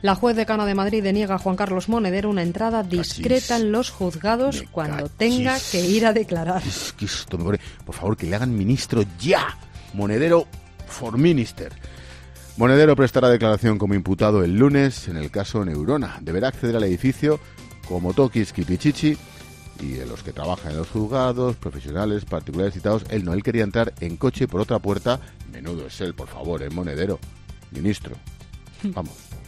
La juez decana de Madrid deniega a Juan Carlos Monedero una entrada discreta en los juzgados cuando tenga que ir a declarar. Es que esto me pone... Por favor, que le hagan ministro ya. Monedero for minister. Monedero prestará declaración como imputado el lunes en el caso Neurona. Deberá acceder al edificio como Tokis Kipichichi y en los que trabajan en los juzgados, profesionales, particulares citados. Él no, él quería entrar en coche por otra puerta. Menudo es él, por favor, Monedero. Ministro. Vamos.